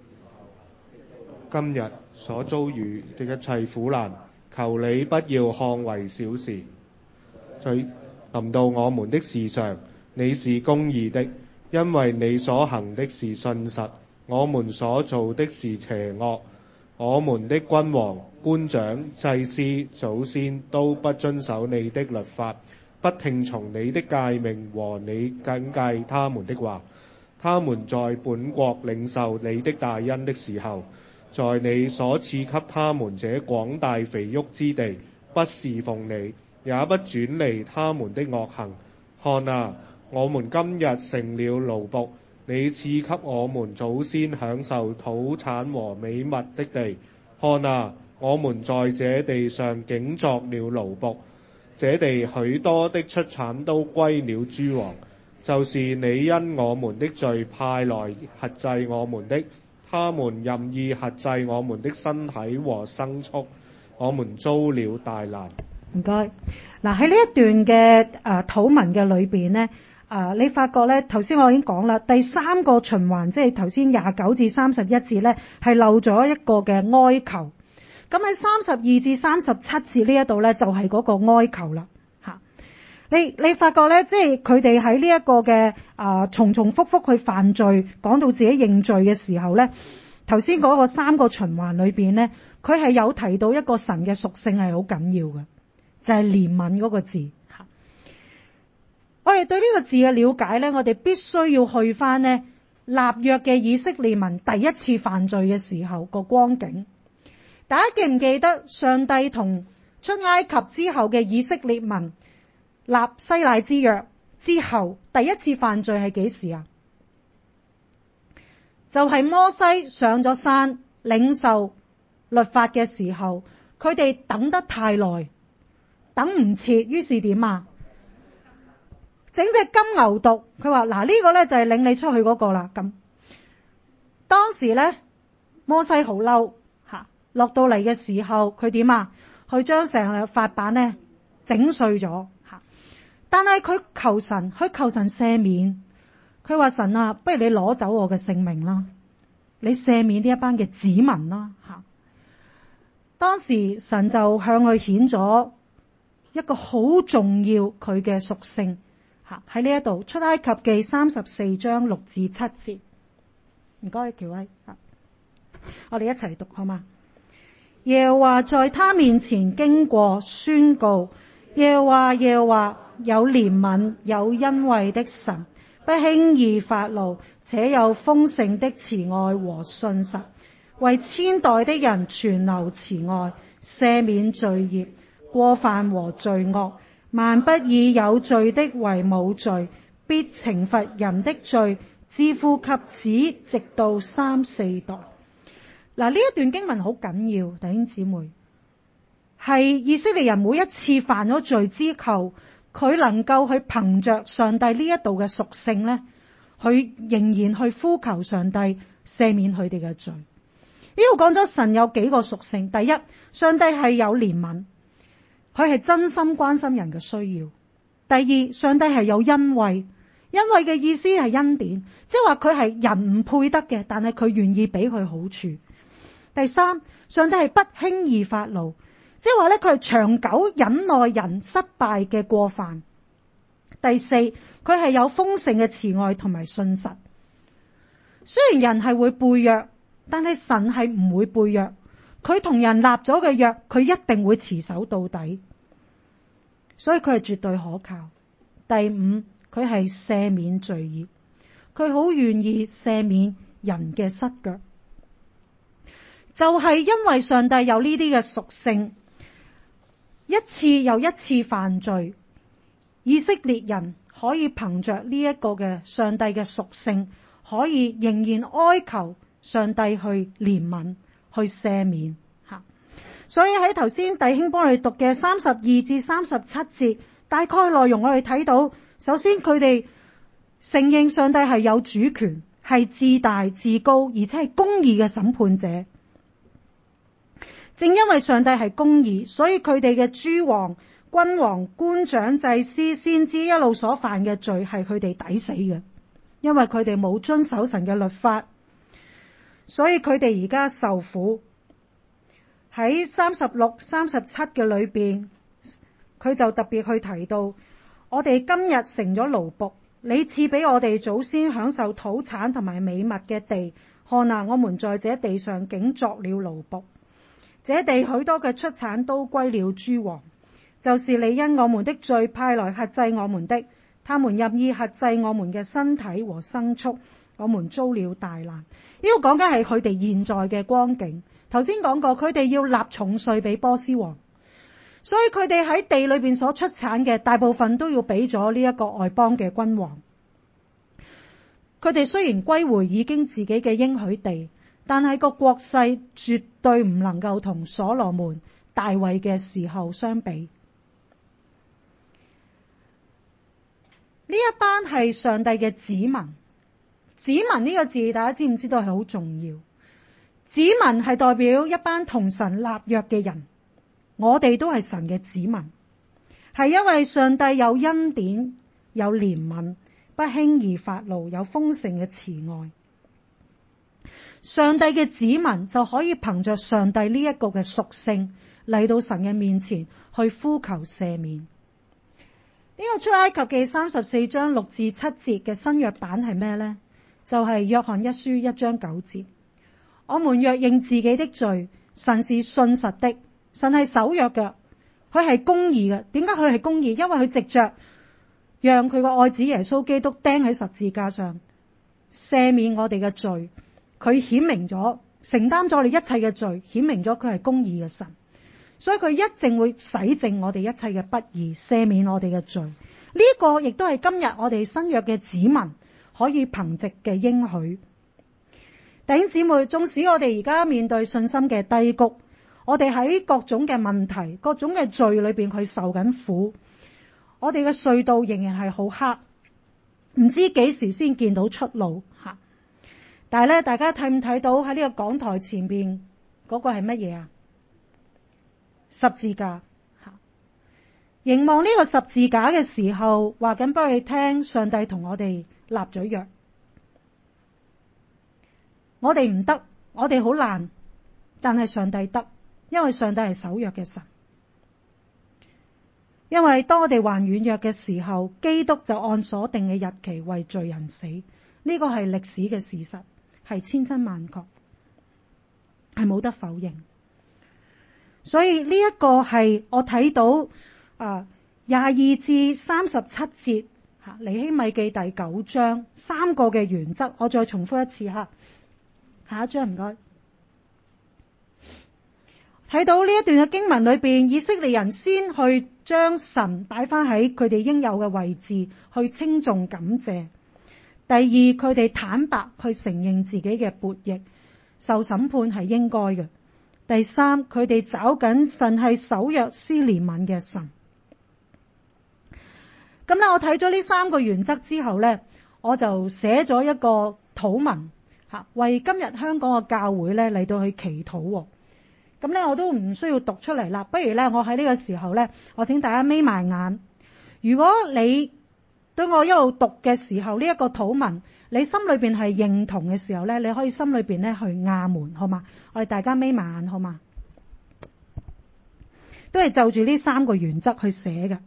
今日所遭遇的一切苦難，求你不要看為小事。臨到我們的事上，你是公義的，因為你所行的是信實，我們所做的是邪惡。我們的君王、官長、祭司、祖先都不遵守你的律法，不聽從你的誡命和你警戒他們的話。他們在本國領受你的大恩的時候，在你所賜給他們這廣大肥沃之地，不侍奉你，也不轉離他們的惡行。看啊，我們今日成了奴僕，你賜給我們祖先享受土產和美物的地。看啊，我們在這地上竟作了奴僕，這地許多的出產都歸了諸王，就是你因我們的罪派來轄制我們的。他們任意轄制我們的身體和牲畜，我們遭了大難。 唔該。嗱，喺呢一段嘅禱文嘅裏邊呢，你發覺咧，頭先我已經講啦，第三個循環，即係頭先29至31節咧，係漏咗一個嘅哀求。咁喺32至37節呢一度咧，就係嗰個哀求啦。你發覺咧，即係佢哋喺呢一個嘅重重複複去犯罪，講到自己認罪嘅時候咧，頭先嗰個三個循環裏邊咧，佢係有提到一個神嘅屬性係好緊要嘅，就係憐憫嗰個字。我哋對呢個字嘅了解咧，我哋必須要去翻呢立約嘅以色列民第一次犯罪嘅時候個光景。大家記唔記得上帝同出埃及之後嘅以色列民立西乃之約之後，第一次犯罪係幾時啊？就係摩西上咗山領受律法嘅時候，佢哋等得太耐，等唔切，於是點啊？整隻金牛犢，佢話嗱，呢個呢就係領你出去嗰個啦。咁當時呢，摩西好嬲吓，落到嚟嘅時候佢點啊？佢將成個法版呢整碎咗吓，但係佢求神赦免，佢話神啊，不如你攞走我嘅性命啦，你赦免呢一班嘅子民啦吓。當時神就向佢顯咗一個好重要佢嘅屬性吓，喺呢一度出埃及記34章6至7節。唔該，喬威，我哋一齊讀好嗎？耶和華在他面前經過，宣告：耶和華有憐憫有恩惠的神，不輕易發怒，且有豐盛的慈愛和信實，為千代的人存留慈愛，赦免罪孽、過犯和罪惡，萬不以有罪的為無罪，必懲罰人的罪，自父及子，直到3、4代。嗱，呢一段經文好緊要，弟兄姊妹，係以色列人每一次犯咗罪之後，佢能夠去憑着上帝呢一度嘅屬性呢，佢仍然去呼求上帝赦免佢哋嘅罪。呢度講咗神有幾個屬性，第一，上帝係有憐憫，佢係真心關心人嘅需要；第二，上帝係有恩惠，恩惠嘅意思係恩典，即係話佢係人唔配得嘅，但係佢願意俾佢好處。第三，上帝係不輕易發怒，即係話咧佢係長久忍耐人失敗嘅過犯。第四，佢係有豐盛嘅慈愛同埋信實。雖然人係會背約，但係神係唔會背約，佢同人立咗嘅約，佢一定會持守到底，所以佢係絕對可靠。第五，佢係赦免罪孽，佢好願意赦免人嘅失腳。就係因為上帝有呢啲嘅屬性，一次又一次犯罪，以色列人可以憑着呢一個嘅上帝嘅屬性，可以仍然哀求上帝去憐憫、去赦免吓。所以喺頭先弟兄幫我哋讀嘅32至37節，大概內容我哋睇到，首先佢哋承認上帝係有主權，係至大至高，而且係公義嘅審判者。正因為上帝係公義，所以佢哋嘅諸王、君王、官長、祭司、先知一路所犯嘅罪係佢哋抵死嘅，因為佢哋冇遵守神嘅律法，所以佢哋而家受苦。喺36、37嘅裏邊，佢就特別去提到，我哋今日成咗奴僕，你賜俾我哋祖先享受土產同埋美物嘅地，看啊，我們在這地上竟作了奴僕。這地許多嘅出產都歸了諸王，就是你因我們的罪派來轄制我們的，他們任意轄制我們嘅身體和牲畜，我們遭了大難。呢個講緊係佢哋現在嘅光景。頭先講過，佢哋要納重稅俾波斯王，所以佢哋喺地裏邊所出產嘅大部分都要俾咗呢一個外邦嘅君王。佢哋雖然歸回已經自己嘅應許地，但係個國勢絕對唔能夠同所羅門、大衛嘅時候相比。呢一班係上帝嘅子民，子民呢個字大家知唔知道係好重要？子民係代表一班同神立約嘅人，我哋都係神嘅子民，係因為上帝有恩典、有憐憫，不輕易發怒，有豐盛嘅慈愛。上帝嘅子民就可以憑着上帝呢一個嘅屬性嚟到神嘅面前去呼求赦免。呢個出埃及記34章6至7節嘅新約版係咩呢？就係約翰一書1章9節。我們若認自己的罪，神是信實的，神係守約嘅，佢係公義嘅。點解佢係公義？因為佢藉着讓佢個愛子耶穌基督釘喺十字架上，赦免我哋嘅罪。佢顯明咗，承擔咗你一切嘅罪，顯明咗佢係公義嘅神。 所以佢一定會洗淨我哋一切嘅不義，赦免我哋嘅罪。呢個亦都係今日我哋新約嘅子民可以憑藉嘅應許。弟兄姊妹，縱使我哋而家面對信心嘅低谷，我哋喺各種嘅問題、各種嘅罪裏邊去受緊苦，我哋嘅隧道仍然係好黑，唔知幾時先見到出路吓。但係咧，大家睇唔睇到喺呢個講台前邊嗰個係乜嘢啊？十字架吓。凝望呢個十字架嘅時候，話緊俾你聽，上帝同我哋立咗約。我哋唔得，我哋好難，但係上帝得，因為上帝係守約嘅神。因為當我哋還軟弱嘅時候，基督就按所定嘅日期為罪人死。呢個係歷史嘅事實，係千真萬確，係冇得否認。所以呢一個係我睇到22至37節尼希米記第9章3個嘅原則。我再重複一次吓，下一章唔該。睇到呢一段嘅經文裏邊，以色列人先去將神擺翻喺佢哋應有嘅位置，去稱頌感謝。第二，佢哋坦白去承認自己嘅悖逆，受審判係應該嘅。第三，佢哋找緊神係守約施憐憫嘅神。咁咧，我睇咗呢3個原則之後呢，我就寫咗一個禱文為今日香港嘅教會呢嚟到去祈禱。咁咧，我都唔需要讀出嚟啦。不如咧，我喺呢個時候咧，我請大家眯埋眼。如果你對我一路讀嘅時候，呢一個禱文，你心裏邊係認同嘅時候咧，你可以心裏邊咧去亞門，好嘛？我哋大家眯埋眼，好嘛？都係就住呢3個原則去寫嘅。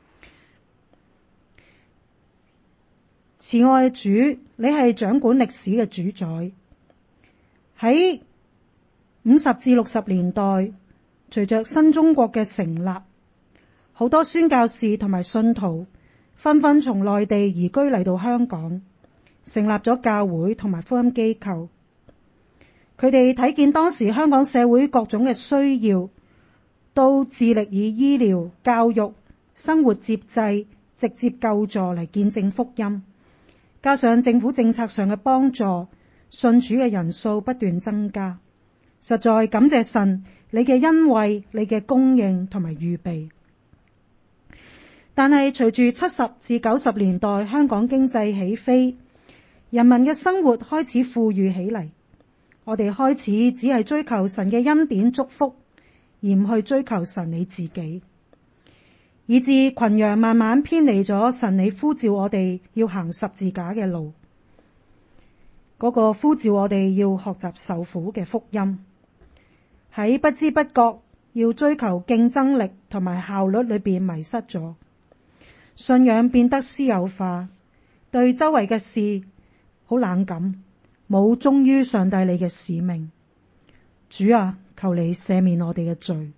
慈愛主，你係掌管歷史嘅主宰。喺50至60年代，隨着新中國嘅成立，好多宣教士同埋信徒紛紛從內地移居嚟到香港，成立咗教會同埋福音機構。佢哋睇見當時香港社會各種嘅需要，都致力以醫療、教育、生活接濟、直接救助嚟見證福音，加上政府政策上嘅幫助，信主嘅人數不斷增加。實在感謝神，你嘅恩惠、你嘅供應同埋預備。但係隨住70至90年代香港經濟起飛，人民嘅生活開始富裕起嚟，我哋開始只係追求神嘅恩典祝福，而唔去追求神你自己，以致群羊慢慢偏離咗神你呼召我哋要行十字架嘅路。嗰個呼召我哋要學習受苦嘅福音，喺不知不覺要追求競爭力同埋效率裏邊迷失咗，信仰變得私有化，對周圍嘅事好冷感，冇忠於上帝你嘅使命。主啊，求你赦免我哋嘅罪。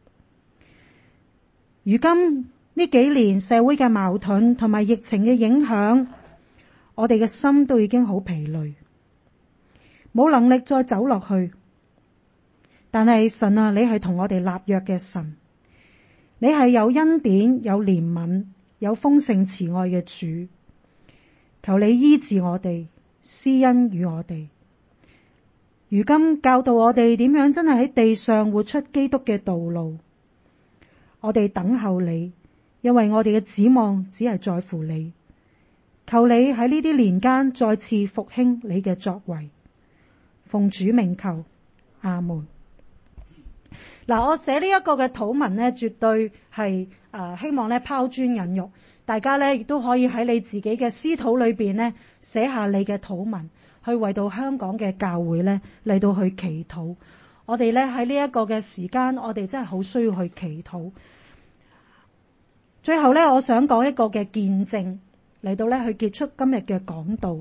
如今呢幾年社會嘅矛盾同埋疫情嘅影響，我哋嘅心都已經好疲累，冇能力再走落去。但係神啊，你係同我哋立約嘅神，你係有恩典、有憐憫、有豐盛慈愛嘅主。求你醫治我哋，施恩與我哋。如今教導我哋點樣真係喺地上活出基督嘅道路。我哋等候你，因為我哋嘅指望只係在乎你。求你喺呢啲年間再次復興你嘅作為。奉主名求，阿門。嗱，我寫呢一個嘅禱文呢，絕對係希望咧拋磚引玉，大家咧亦都可以喺你自己嘅私禱裏邊呢寫下你嘅禱文，去為到香港嘅教會咧嚟到去祈禱。我哋咧喺呢一個嘅時間，我哋真係好需要去祈禱。最後咧，我想講一個嘅見證嚟到咧去結束今日嘅講道。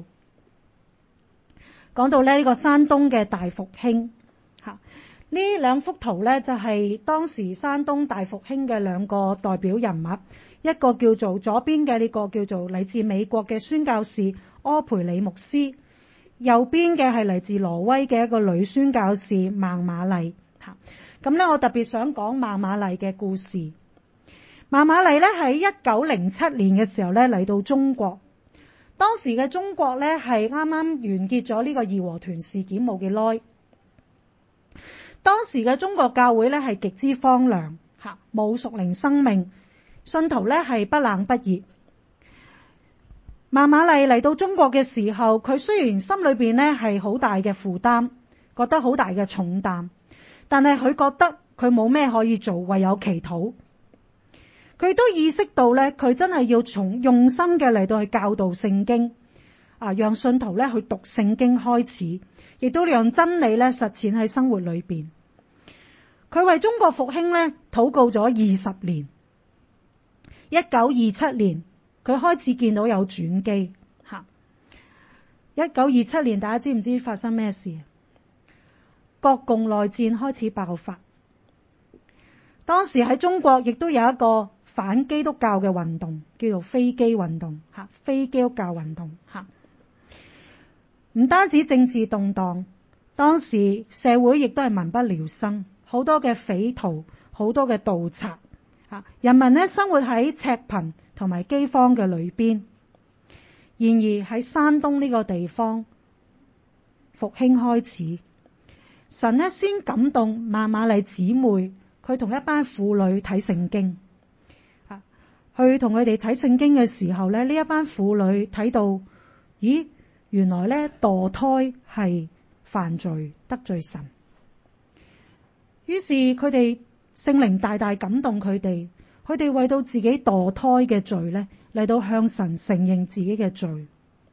講到呢個山東嘅大復興吓。呢兩幅圖呢，就係當時山東大復興嘅兩個代表人物，一個叫做左邊嘅呢個叫做嚟自美國嘅宣教士柯培理牧師，右邊嘅係嚟自挪威嘅一個女宣教士孟瑪麗。 咁呢，我特別想講孟瑪麗嘅故事。孟瑪麗呢喺1907年嘅時候呢嚟到中國，當時嘅中國呢係啱啱完結咗呢個義和團事件冇幾耐。當時嘅中國教會呢係極之荒涼，冇屬靈生命，信徒呢係不冷不熱。孟瑪麗嚟到中國嘅時候，佢雖然心裏邊呢係好大嘅負擔，覺得好大嘅重擔，但係佢覺得佢冇咩可以做，唯有祈禱。佢都意識到呢，佢真係要從用心嘅嚟到去教導聖經，讓信徒呢去讀聖經開始，亦都讓真理呢實踐喺生活裏邊。佢為中國復興呢禱告咗20年。1927年佢開始見到有轉機。1927年大家知唔知發生咩事？國共內戰開始爆發。當時喺中國亦都有一個反基督教嘅運動，叫做非基運動，非基督教運動。唔單止政治動盪，當時社會亦都係民不聊生，好多嘅匪徒，好多嘅盜賊，人民呢生活喺赤貧同埋饑荒嘅裏邊。然而喺山東呢個地方復興開始，神呢先感動孟瑪麗姊妹，佢同一班婦女睇聖經。去同佢哋睇聖經嘅時候呢，呢一班婦女睇到，咦，原來呢墮胎係犯罪，得罪神。於是佢哋聖靈大大感動佢哋，佢哋為到自己墮胎嘅罪呢嚟到向神承認自己嘅罪，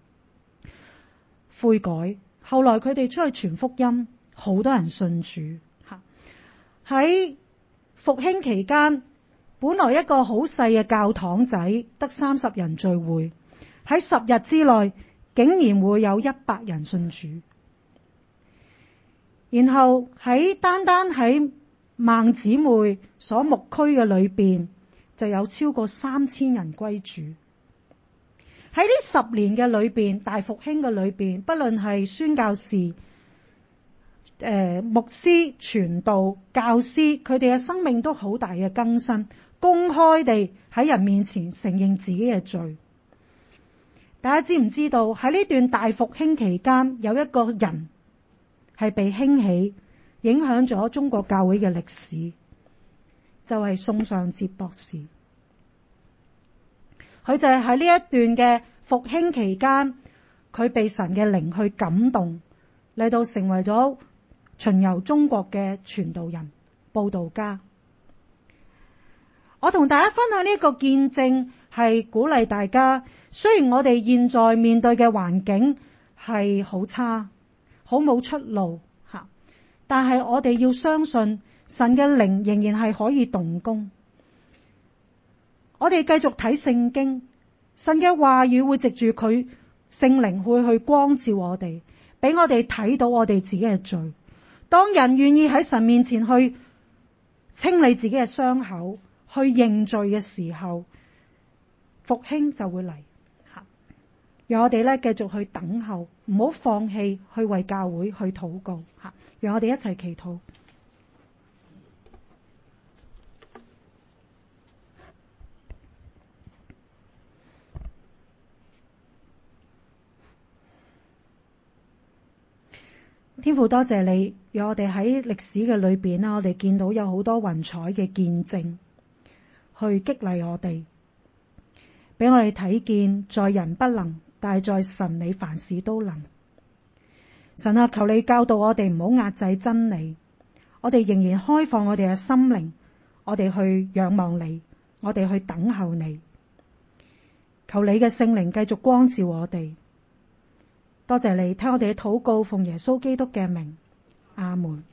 悔改。後來佢哋出去傳福音，好多人信主。喺復興期間，本來一個好細嘅教堂仔得30人聚會，喺10日之內竟然會有100人信主。然後單單喺孟姊妹所牧區嘅裏邊，就有超過3000人歸主。喺呢10年嘅裏邊，大復興嘅裏邊，不論係宣教士、牧師、傳道、教師，佢哋嘅生命都好大嘅更新，公開地喺人面前承認自己嘅罪。大家知唔知道喺呢段大復興期間，有一個人係被興起，影響咗中國教會嘅歷史，就係宋尚節博士。佢就係喺呢一段嘅復興期間，佢被神嘅靈去感動，嚟到成為咗巡遊中國嘅傳道人、佈道家。我同大家分享呢個見證，係鼓勵大家，雖然我哋現在面對嘅環境係好差，好冇出路，但係我哋要相信神嘅靈仍然係可以動工。我哋繼續睇聖經，神嘅話語會藉住佢聖靈會去光照我哋，俾我哋睇到我哋自己嘅罪。當人願意喺神面前去清理自己嘅傷口，去認罪嘅時候，復興就會嚟。讓我哋咧繼續去等候，唔好放棄去為教會去禱告。讓我哋一齊祈禱。天父，多謝你，讓我哋喺歷史嘅裏邊啦，我哋見到有好多雲彩嘅見證，去激勵我哋，俾我哋睇見在人不能，但係在神你凡事都能。神啊，求你教導我哋唔好壓制真理，我哋仍然開放我哋嘅心靈，我哋去仰望你，我哋去等候你。求你嘅聖靈繼續光照我哋。多謝你聽我哋嘅禱告，奉耶穌基督嘅名，阿門。